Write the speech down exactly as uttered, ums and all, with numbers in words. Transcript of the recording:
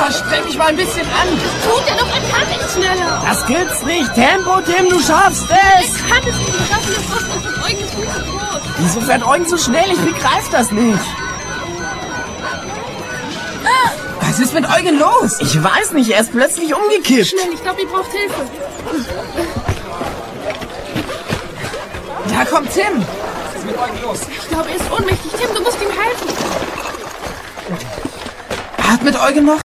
Oh, streng dich mal ein bisschen an. Tut er doch, er kann nicht schneller. Das gibt's nicht. Tempo, Tim, du schaffst es. Er kann es nicht. Wir schaffen das fast noch. Und Eugen ist viel zu groß. Wieso fährt Eugen so schnell? Ich begreife das nicht. Was ist mit Eugen los? Ich weiß nicht, er ist plötzlich umgekippt. Schnell, ich glaube, ihr braucht Hilfe. Da kommt Tim. Was ist mit Eugen los? Ich glaube, er ist ohnmächtig. Tim, du musst ihm helfen. Atmet Eugen noch?